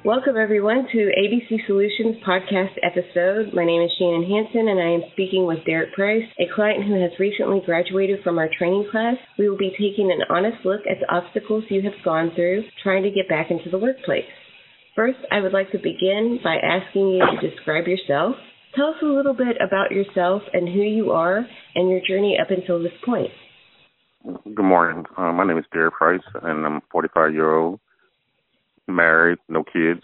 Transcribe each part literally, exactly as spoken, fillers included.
Welcome, everyone, to A B C Solutions podcast episode. My name is Shannon Hansen, and I am speaking with Derek Price, a client who has recently graduated from our training class. We will be taking an honest look at the obstacles you have gone through trying to get back into the workplace. First, I would like to begin by asking you to describe yourself. Tell us a little bit about yourself and who you are and your journey up until this point. Good morning. Uh, my name is Derek Price, and I'm a forty-five-year-old, married, no kids.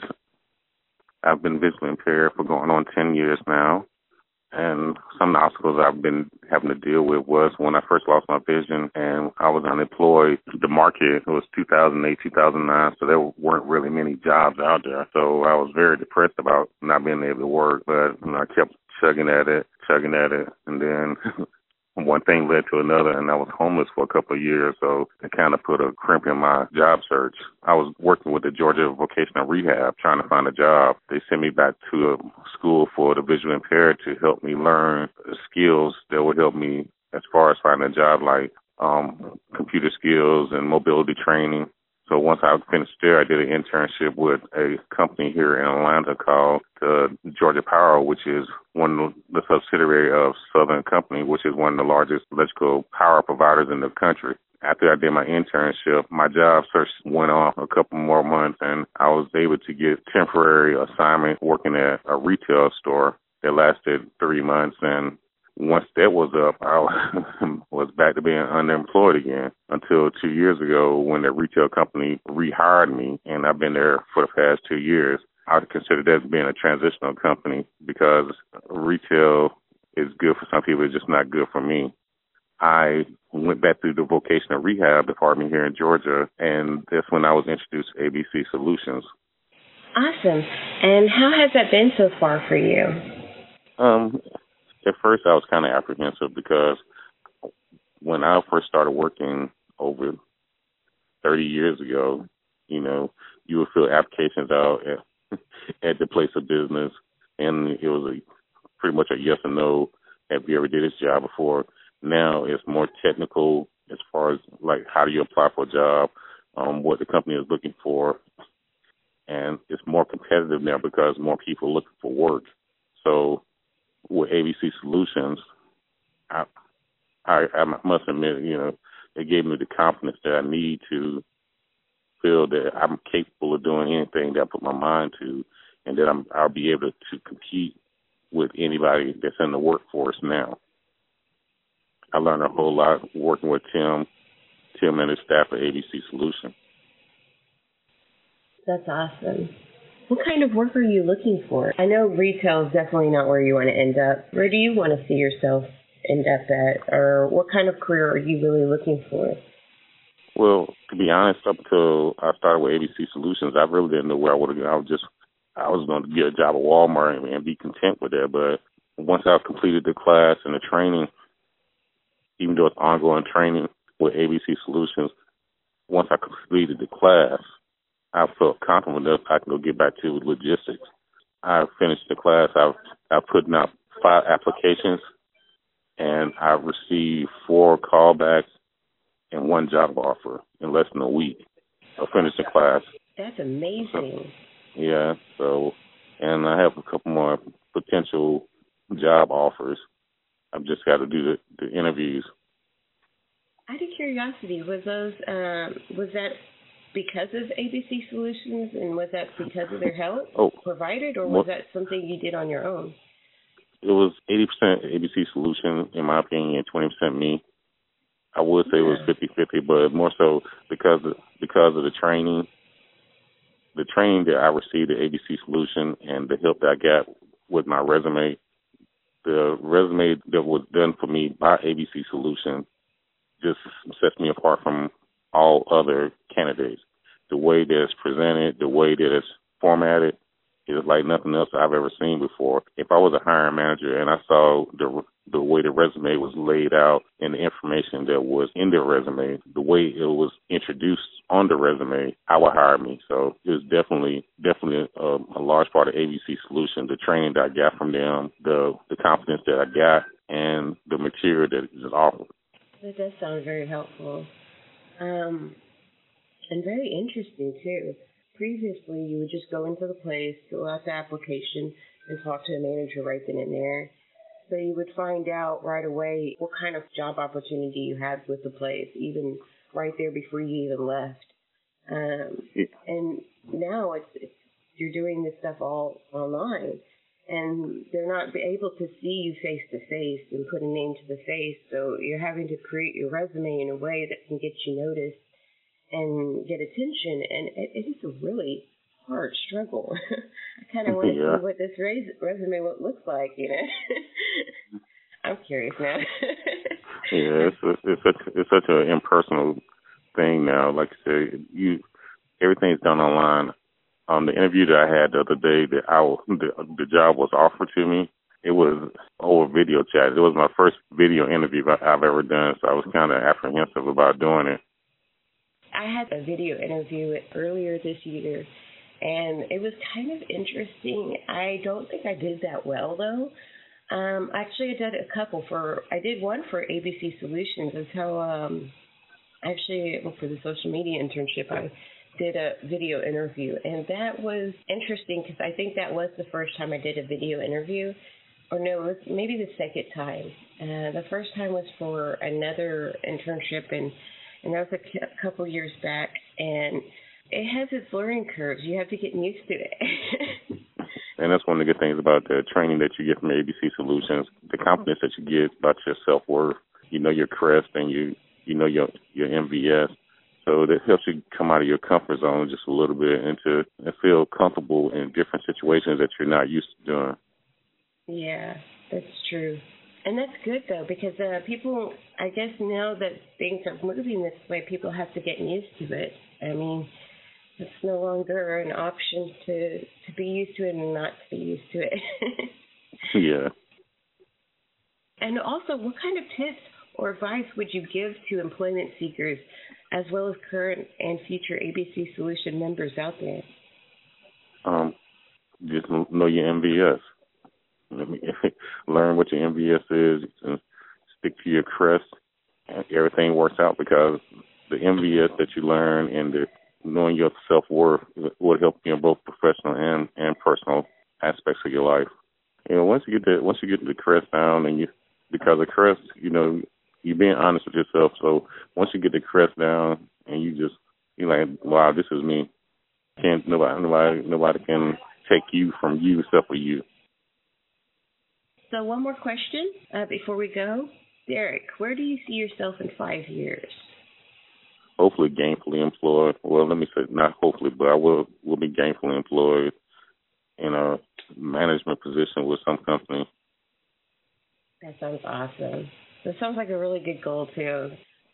I've been visually impaired for going on ten years now, and some of the obstacles I've been having to deal with was when I first lost my vision and I was unemployed. The market was two thousand eight, two thousand nine, so there weren't really many jobs out there. So I was very depressed about not being able to work, but you know, I kept chugging at it, chugging at it, and then one thing led to another, and I was homeless for a couple of years, so it kind of put a crimp in my job search. I was working with the Georgia Vocational Rehab, trying to find a job. They sent me back to a school for the visually impaired to help me learn skills that would help me as far as finding a job, like um, computer skills and mobility training. So once I finished there, I did an internship with a company here in Atlanta called uh, Georgia Power, which is one of the subsidiary of Southern Company, which is one of the largest electrical power providers in the country. After I did my internship, my job search went on a couple more months, and I was able to get temporary assignment working at a retail store that lasted three months. And once that was up, I was back to being unemployed again until two years ago when the retail company rehired me, and I've been there for the past two years. I would consider that being a transitional company because retail is good for some people, it's just not good for me. I went back through the vocational rehab department here in Georgia, and that's when I was introduced to A B C Solutions. Awesome. And how has that been so far for you? Um. At first, I was kind of apprehensive because when I first started working over thirty years ago, you know, you would fill applications out at, at the place of business, and it was a pretty much a yes or no. Have you ever did this job before? Now it's more technical as far as like how do you apply for a job, um, what the company is looking for, and it's more competitive now because more people are looking for work. So with A B C Solutions, I, I I must admit, you know, it gave me the confidence that I need to feel that I'm capable of doing anything that I put my mind to, and that I'm I'll be able to compete with anybody that's in the workforce now. I learned a whole lot working with Tim, Tim and his staff at A B C Solutions. That's awesome. What kind of work are you looking for? I know retail is definitely not where you want to end up. Where do you want to see yourself end up at? Or what kind of career are you really looking for? Well, to be honest, up until I started with A B C Solutions, I really didn't know where I would have gone. I was just, I was going to get a job at Walmart and, and be content with that. But once I completed the class and the training, even though it's ongoing training with A B C Solutions, once I completed the class, I felt confident enough I can go get back to logistics. I finished the class. I've, I've put out five applications, and I've received four callbacks and one job offer in less than a week. I finished the class. That's amazing. So, yeah. So, and I have a couple more potential job offers. I've just got to do the, the interviews. Out of curiosity, was those um, was that because of A B C Solutions, and was that because of their help oh, provided, or was that something you did on your own? It was eighty percent A B C Solutions, in my opinion, and twenty percent me. I would say yeah. It was fifty-fifty, but more so because of, because of the training, the training that I received at A B C Solutions and the help that I got with my resume, the resume that was done for me by A B C Solutions just sets me apart from all other candidates. The way that it's presented, the way that it's formatted, is like nothing else I've ever seen before. If I was a hiring manager and I saw the the way the resume was laid out and the information that was in the resume, the way it was introduced on the resume, I would hire me. So it was definitely definitely a, a large part of A B C Solutions, the training that I got from them, the the confidence that I got, and the material that is offered. That does sound very helpful. Um, and very interesting, too. Previously, you would just go into the place, fill out the application, and talk to a manager right then and there. So you would find out right away what kind of job opportunity you had with the place, even right there before you even left. Um, Yeah. and now it's, it's you're doing this stuff all online, and they're not able to see you face to face and put a name to the face. So you're having to create your resume in a way that can get you noticed and get attention, and it, it is a really hard struggle. I kind of want to Yeah. see what this res- resume what looks like, you know. I'm curious now. Yeah, it's a, it's such it's such an impersonal thing now. Like I said, you everything's done online. Um, the interview that I had the other day, that I was, the the job was offered to me. It was over video chat. It was my first video interview I've ever done, so I was kind of apprehensive about doing it. I had a video interview earlier this year, and it was kind of interesting. I don't think I did that well, though. Um, actually, I did a couple for, I did one for A B C Solutions. That's how, um, actually, well, for the social media internship, I did a video interview. And that was interesting because I think that was the first time I did a video interview. Or no, it was maybe the second time. Uh, the first time was for another internship, and, and that was a c- couple years back. And it has its learning curves. You have to get used to it. And that's one of the good things about the training that you get from A B C Solutions, the confidence that you get about your self-worth. You know your crest and you you know your your M V S. So that helps you come out of your comfort zone just a little bit and to and feel comfortable in different situations that you're not used to doing. Yeah, that's true. And that's good, though, because uh, people, I guess now that things are moving this way, people have to get used to it. I mean, it's no longer an option to, to be used to it and not to be used to it. Yeah. And also, what kind of tips or advice would you give to employment seekers as well as current and future A B C Solution members out there? Um, just know your M V S. I mean, learn what your M V S is and stick to your crest. And everything works out because the M V S that you learn and the knowing your self-worth will help you in both professional and, and personal aspects of your life. You know, once you get the once you get the crest down, and you because the crest, you know, you're being honest with yourself. So once you get the crest down, and you just you're like, wow, this is me. Can't nobody nobody nobody can take you from you except for you. So one more question uh, before we go, Derek. Where do you see yourself in five years? Hopefully gainfully employed. Well, let me say not hopefully, but I will will be gainfully employed in a management position with some company. That sounds awesome. That sounds like a really good goal, too.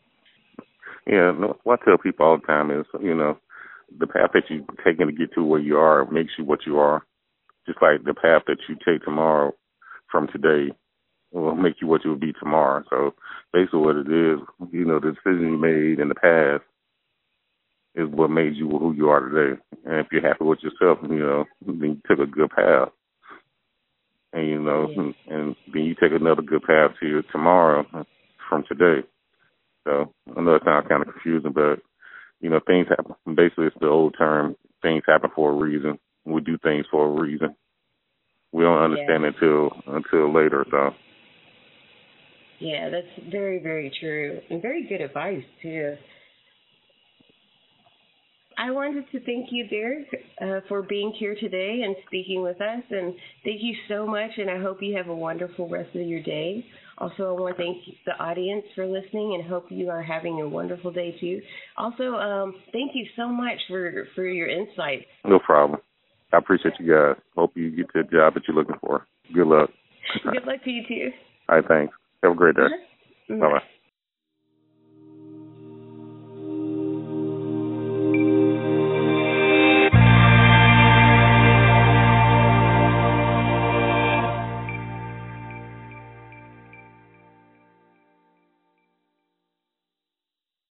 Yeah, no, what I tell people all the time is, you know, the path that you're taking to get to where you are makes you what you are. Just like the path that you take tomorrow from today will make you what you'll be tomorrow. So basically what it is, you know, the decision you made in the past is what made you who you are today. And if you're happy with yourself, you know, then you took a good path. And, you know, Yeah. and, and then you take another good path to your tomorrow from today. So I know it sounds kind of confusing, but, you know, things happen. Basically, it's the old term, things happen for a reason. We do things for a reason. We don't understand Yeah. it until, until later, so. Yeah, that's very, very true. And very good advice, too. I wanted to thank you, Derek, uh, for being here today and speaking with us. And thank you so much, and I hope you have a wonderful rest of your day. Also, I want to thank the audience for listening and hope you are having a wonderful day, too. Also, um, thank you so much for, for your insight. No problem. I appreciate you guys. Hope you get the job that you're looking for. Good luck. Good luck to you, too. All right, thanks. Have a great day. Uh-huh. Bye-bye.